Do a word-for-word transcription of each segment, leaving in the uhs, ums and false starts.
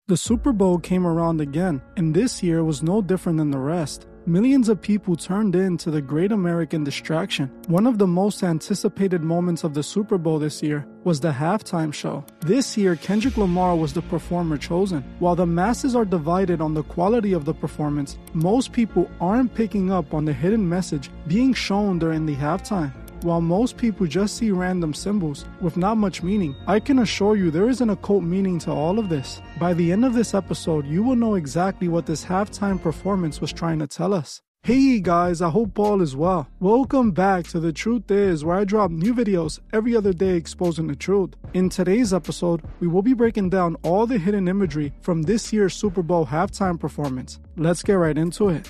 The Super Bowl came around again, and this year was no different than the rest. Millions of people turned in to the Great American Distraction. One of the most anticipated moments of the Super Bowl this year was the halftime show. This year, Kendrick Lamar was the performer chosen. While the masses are divided on the quality of the performance, most people aren't picking up on the hidden message being shown during the halftime. While most people just see random symbols with not much meaning, I can assure you there is an occult meaning to all of this. By the end of this episode, you will know exactly what this halftime performance was trying to tell us. Hey guys, I hope all is well. Welcome back to The Truth Is, where I drop new videos every other day exposing the truth. In today's episode, we will be breaking down all the hidden imagery from this year's Super Bowl halftime performance. Let's get right into it.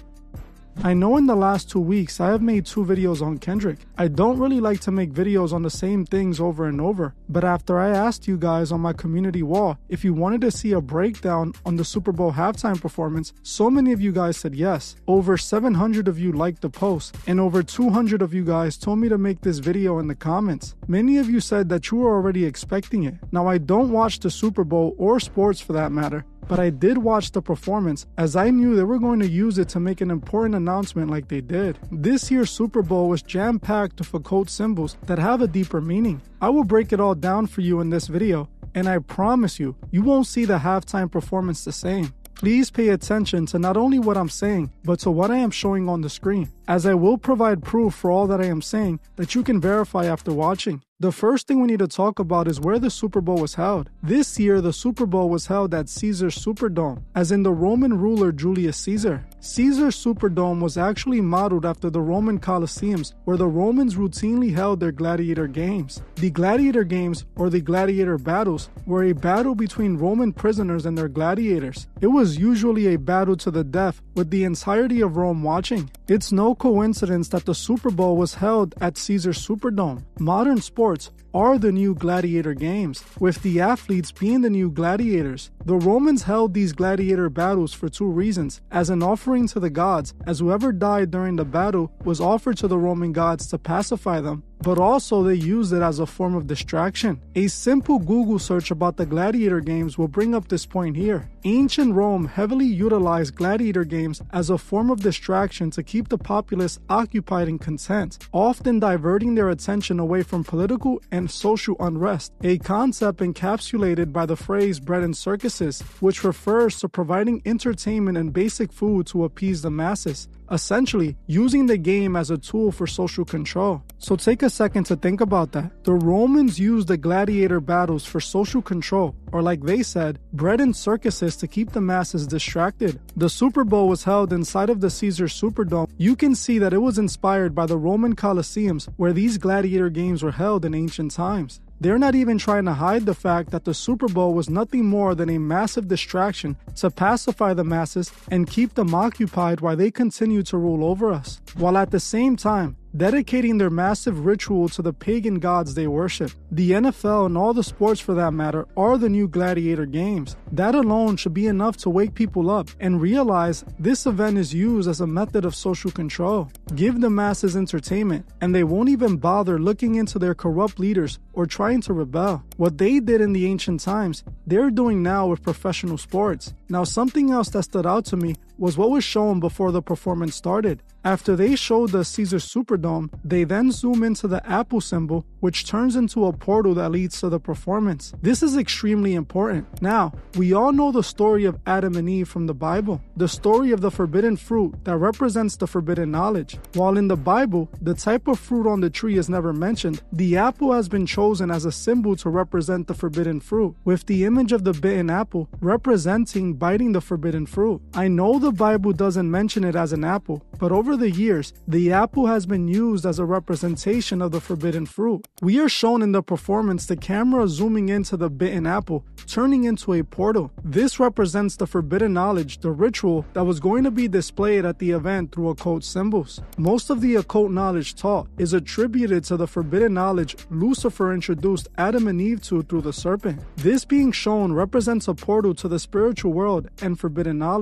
I know in the last two weeks I have made two videos on Kendrick. I don't really like to make videos on the same things over and over, but after I asked you guys on my community wall if you wanted to see a breakdown on the Super Bowl halftime performance, so many of you guys said yes. Over seven hundred of you liked the post, and over two hundred of you guys told me to make this video in the comments. Many of you said that you were already expecting it. Now I don't watch the Super Bowl or sports for that matter, but I did watch the performance as I knew they were going to use it to make an important announcement like they did. This year's Super Bowl was jam-packed with occult symbols that have a deeper meaning. I will break it all down for you in this video, and I promise you, you won't see the halftime performance the same. Please pay attention to not only what I'm saying, but to what I am showing on the screen, as I will provide proof for all that I am saying that you can verify after watching. The first thing we need to talk about is where the Super Bowl was held. This year, the Super Bowl was held at Caesar's Superdome, as in the Roman ruler Julius Caesar. Caesar's Superdome was actually modeled after the Roman Colosseums, where the Romans routinely held their gladiator games. The gladiator games, or the gladiator battles, were a battle between Roman prisoners and their gladiators. It was usually a battle to the death, with the entirety of Rome watching. It's no coincidence that the Super Bowl was held at Caesar's Superdome. Modern sports are the new gladiator games, with the athletes being the new gladiators. The Romans held these gladiator battles for two reasons: as an offering to the gods, as whoever died during the battle was offered to the Roman gods to pacify them, but also they used it as a form of distraction. A simple Google search about the gladiator games will bring up this point here. Ancient Rome heavily utilized gladiator games as a form of distraction to keep the populace occupied and content, often diverting their attention away from political and social unrest, a concept encapsulated by the phrase bread and circuses, which refers to providing entertainment and basic food to appease the masses, essentially using the game as a tool for social control. So take a second to think about that. The Romans used the gladiator battles for social control, or like they said, bread and circuses to keep the masses distracted. The Super Bowl was held inside of the Caesar Superdome. You can see that it was inspired by the Roman Colosseums, where these gladiator games were held in ancient times. They're not even trying to hide the fact that the Super Bowl was nothing more than a massive distraction to pacify the masses and keep them occupied while they continue to rule over us, while at the same time dedicating their massive ritual to the pagan gods they worship. The N F L and all the sports for that matter are the new gladiator games. That alone should be enough to wake people up and realize this event is used as a method of social control. Give the masses entertainment, and they won't even bother looking into their corrupt leaders or trying to rebel. What they did in the ancient times, they're doing now with professional sports. Now, something else that stood out to me was what was shown before the performance started. After they showed the Caesar Superdome, they then zoom into the apple symbol, which turns into a portal that leads to the performance. This is extremely important. Now, we all know the story of Adam and Eve from the Bible, the story of the forbidden fruit that represents the forbidden knowledge. While in the Bible, the type of fruit on the tree is never mentioned, the apple has been chosen as a symbol to represent the forbidden fruit, with the image of the bitten apple representing biting the forbidden fruit. I know the Bible doesn't mention it as an apple, but over the years, the apple has been used as a representation of the forbidden fruit. We are shown in the performance the camera zooming into the bitten apple, turning into a portal. This represents the forbidden knowledge, the ritual that was going to be displayed at the event through occult symbols. Most of the occult knowledge taught is attributed to the forbidden knowledge Lucifer introduced Adam and Eve to through the serpent. This being shown represents a portal to the spiritual world and forbidden knowledge.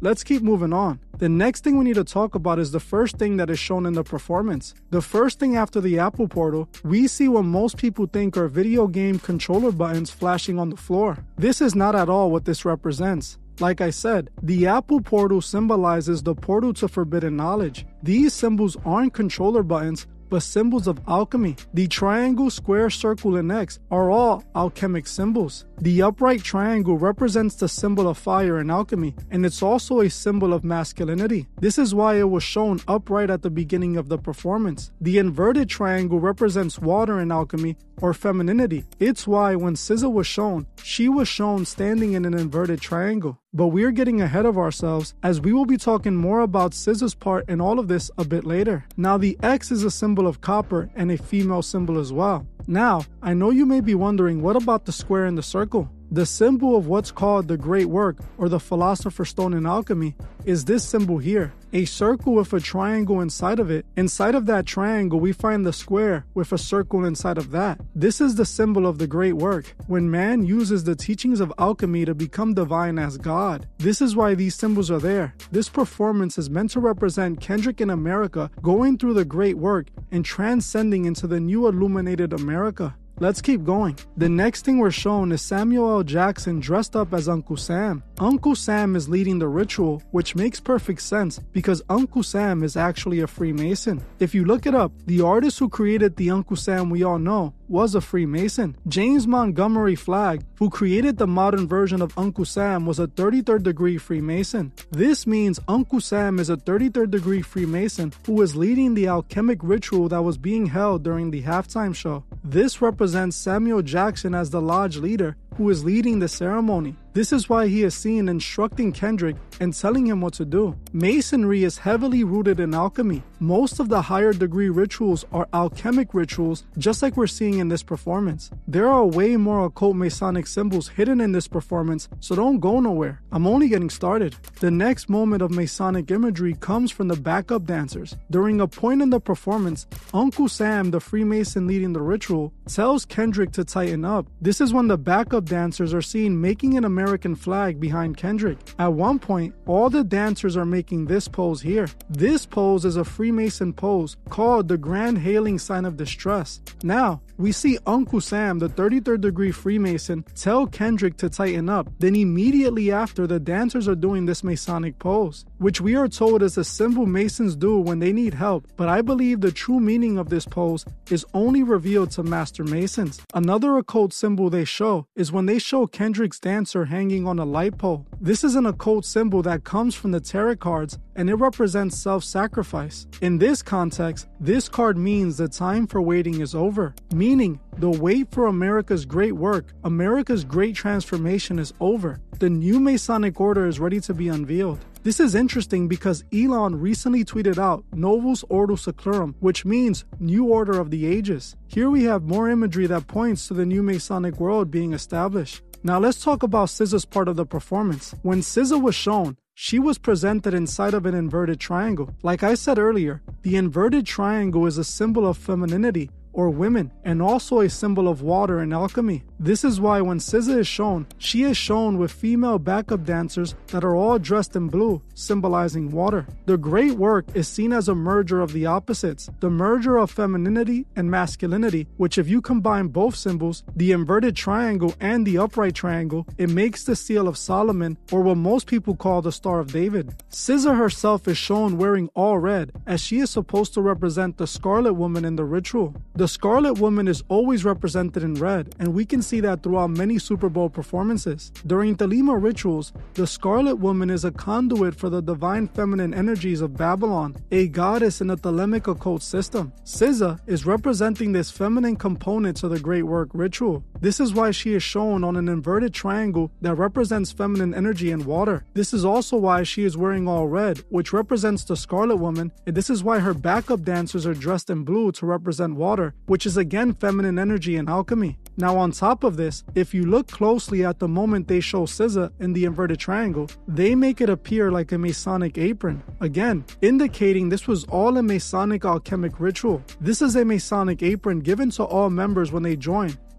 let's keep moving on. The next thing we need to talk about is the first thing that is shown in the performance. The first thing after the Apple portal, we see what most people think are video game controller buttons flashing on the floor. This is not at all what this represents. Like I said, the Apple portal symbolizes the portal to forbidden knowledge. These symbols aren't controller buttons, but symbols of alchemy. The triangle, square, circle, and X are all alchemic symbols. The upright triangle represents the symbol of fire in alchemy, and it's also a symbol of masculinity. This is why it was shown upright at the beginning of the performance. The inverted triangle represents water in alchemy, or femininity. It's why when S Z A was shown, she was shown standing in an inverted triangle. But we're getting ahead of ourselves, as we will be talking more about S Z A's part in all of this a bit later. Now, the X is a symbol of copper and a female symbol as well. Now, I know you may be wondering, what about the square and the circle? The symbol of what's called the Great Work, or the Philosopher's Stone in alchemy, is this symbol here. A circle with a triangle inside of it. Inside of that triangle, we find the square with a circle inside of that. This is the symbol of the Great Work, when man uses the teachings of alchemy to become divine as God. This is why these symbols are there. This performance is meant to represent Kendrick in America going through the Great Work and transcending into the new illuminated America. Let's keep going. The next thing we're shown is Samuel L. Jackson dressed up as Uncle Sam. Uncle Sam is leading the ritual, which makes perfect sense because Uncle Sam is actually a Freemason. If you look it up, the artist who created the Uncle Sam we all know was a Freemason. James Montgomery Flagg, who created the modern version of Uncle Sam, was a thirty-third degree Freemason. This means Uncle Sam is a thirty-third degree Freemason who was leading the alchemic ritual that was being held during the halftime show. This represents Samuel Jackson as the lodge leader who is leading the ceremony. This is why he is seen instructing Kendrick and telling him what to do. Masonry is heavily rooted in alchemy. Most of the higher degree rituals are alchemic rituals, just like we're seeing in this performance. There are way more occult Masonic symbols hidden in this performance, so don't go nowhere. I'm only getting started. The next moment of Masonic imagery comes from the backup dancers. During a point in the performance, Uncle Sam, the Freemason leading the ritual, tells Kendrick to tighten up. This is when the backup dancers are seen making an American flag behind Kendrick. At one point, all the dancers are making this pose here. This pose is a Freemason pose called the Grand Hailing Sign of Distress. Now, we see Uncle Sam, the thirty-third degree Freemason, tell Kendrick to tighten up. Then immediately after, the dancers are doing this Masonic pose, which we are told is a symbol Masons do when they need help. But I believe the true meaning of this pose is only revealed to Master Masons. Another occult symbol they show is when they show Kendrick's dancer hanging on a light pole. This is an occult symbol that comes from the tarot cards, and it represents self-sacrifice. In this context, this card means the time for waiting is over, meaning the wait for America's great work, America's great transformation is over. The new Masonic order is ready to be unveiled. This is interesting because Elon recently tweeted out Novus Ordo Seclorum, which means New Order of the Ages. Here we have more imagery that points to the new Masonic world being established. Now let's talk about S Z A's part of the performance. When S Z A was shown, she was presented inside of an inverted triangle. Like I said earlier, the inverted triangle is a symbol of femininity, or women, and also a symbol of water in alchemy. This is why when S Z A is shown, she is shown with female backup dancers that are all dressed in blue, symbolizing water. The Great Work is seen as a merger of the opposites, the merger of femininity and masculinity, which if you combine both symbols, the inverted triangle and the upright triangle, it makes the Seal of Solomon, or what most people call the Star of David. S Z A herself is shown wearing all red, as she is supposed to represent the Scarlet Woman in the ritual. The Scarlet Woman is always represented in red, and we can see that throughout many Super Bowl performances. During Thelema rituals, the Scarlet Woman is a conduit for the divine feminine energies of Babylon, a goddess in the Thelemic occult system. S Z A is representing this feminine component to the Great Work ritual. This is why she is shown on an inverted triangle that represents feminine energy and water. This is also why she is wearing all red, which represents the Scarlet Woman, and this is why her backup dancers are dressed in blue to represent water, which is again feminine energy and alchemy. Now on top of this, if you look closely at the moment they show S Z A in the inverted triangle, they make it appear like a Masonic apron, again indicating this was all a Masonic alchemic ritual. This is a Masonic apron given to all members when they join.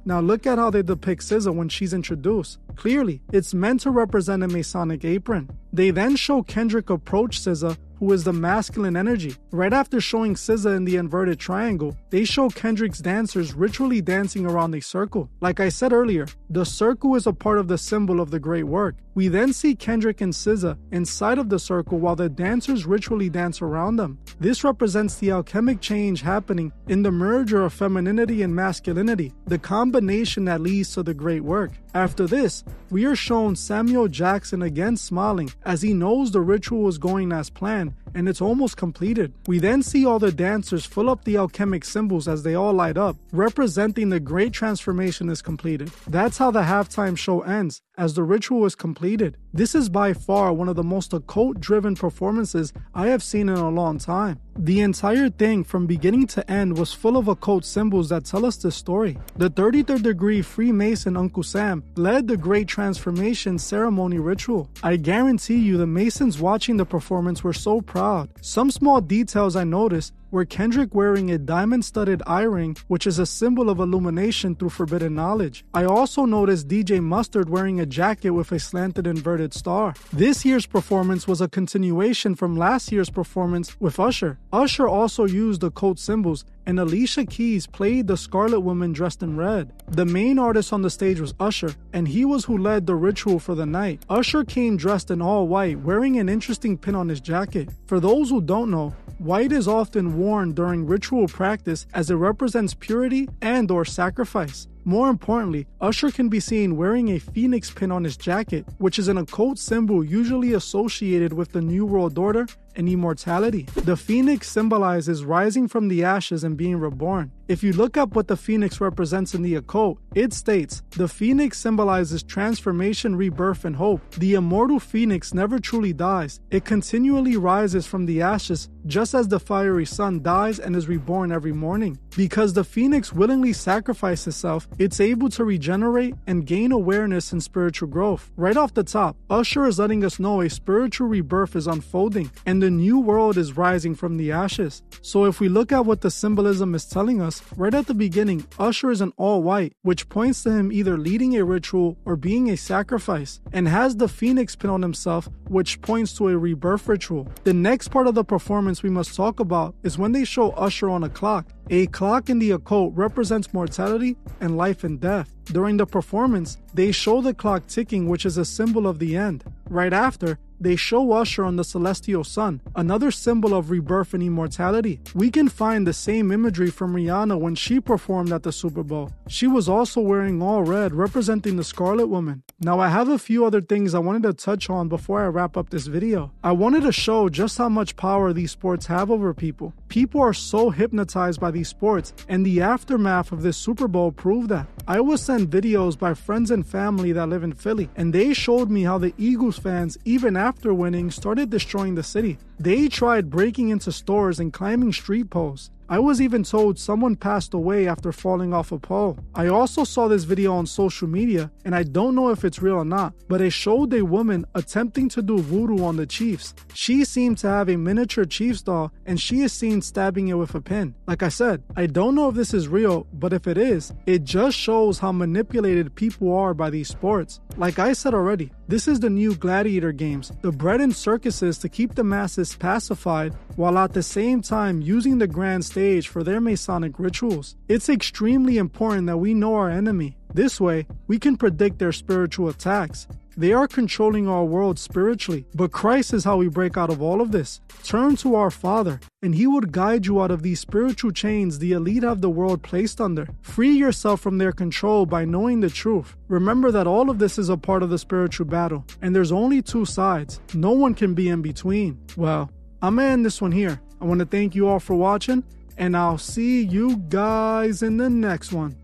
Now look at how they depict S Z A when she's introduced. Clearly, it's meant to represent a Masonic apron. They then show Kendrick approach S Z A, who is the masculine energy. Right after showing S Z A in the inverted triangle, they show Kendrick's dancers ritually dancing around a circle. Like I said earlier, the circle is a part of the symbol of the great work. We then see Kendrick and S Z A inside of the circle while the dancers ritually dance around them. This represents the alchemic change happening in the merger of femininity and masculinity, the combination that leads to the great work. After this, we are shown Samuel Jackson again smiling as he knows the ritual is going as planned and it's almost completed. We then see all the dancers fill up the alchemic symbols as they all light up, representing the great transformation is completed. That's how the halftime show ends, as the ritual is completed. This is by far one of the most occult-driven performances I have seen in a long time. The entire thing from beginning to end was full of occult symbols that tell us this story. The thirty-third degree Freemason Uncle Sam led the Great Transformation ceremony ritual. I guarantee you the Masons watching the performance were so proud. Some small details I noticed were Kendrick wearing a diamond-studded eye ring, which is a symbol of illumination through forbidden knowledge. I also noticed D J Mustard wearing a jacket with a slanted inverted star. This year's performance was a continuation from last year's performance with Usher. Usher also used occult symbols, and Alicia Keys played the Scarlet Woman dressed in red. The main artist on the stage was Usher, and he was who led the ritual for the night. Usher came dressed in all white, wearing an interesting pin on his jacket. For those who don't know, white is often worn during ritual practice as it represents purity and or sacrifice. More importantly, Usher can be seen wearing a phoenix pin on his jacket, which is an occult symbol usually associated with the New World Order and immortality. The phoenix symbolizes rising from the ashes and being reborn. If you look up what the phoenix represents in the occult, it states, the phoenix symbolizes transformation, rebirth, and hope. The immortal phoenix never truly dies. It continually rises from the ashes, just as the fiery sun dies and is reborn every morning. Because the phoenix willingly sacrificed itself, it's able to regenerate and gain awareness and spiritual growth. Right off the top, Usher is letting us know a spiritual rebirth is unfolding, and the new world is rising from the ashes. So if we look at what the symbolism is telling us, right at the beginning, Usher is in all white, which points to him either leading a ritual or being a sacrifice, and has the phoenix pin on himself, which points to a rebirth ritual. The next part of the performance we must talk about is when they show Usher on a clock. A clock in the occult represents mortality and life and death. During the performance, they show the clock ticking, which is a symbol of the end. Right after, they show Usher on the celestial sun, another symbol of rebirth and immortality. We can find the same imagery from Rihanna when she performed at the Super Bowl. She was also wearing all red, representing the Scarlet Woman. Now I have a few other things I wanted to touch on before I wrap up this video. I wanted to show just how much power these sports have over people. People are so hypnotized by these sports, and the aftermath of this Super Bowl proved that. I was sent videos by friends and family that live in Philly, and they showed me how the Eagles fans, even after winning, started destroying the city. They tried breaking into stores and climbing street poles. I was even told someone passed away after falling off a pole. I also saw this video on social media, and I don't know if it's real or not, but it showed a woman attempting to do voodoo on the Chiefs. She seemed to have a miniature Chiefs doll, and she is seen stabbing it with a pin. Like I said, I don't know if this is real, but if it is, it just shows how manipulated people are by these sports. Like I said already, this is the new gladiator games, the bred in circuses to keep the masses pacified while at the same time using the grand stage for their Masonic rituals. It's extremely important that we know our enemy. This way, we can predict their spiritual attacks. They are controlling our world spiritually, but Christ is how we break out of all of this. Turn to our Father, and He would guide you out of these spiritual chains the elite have the world placed under. Free yourself from their control by knowing the truth. Remember that all of this is a part of the spiritual battle, and there's only two sides. No one can be in between. Well, I'm gonna end this one here. I want to thank you all for watching, and I'll see you guys in the next one.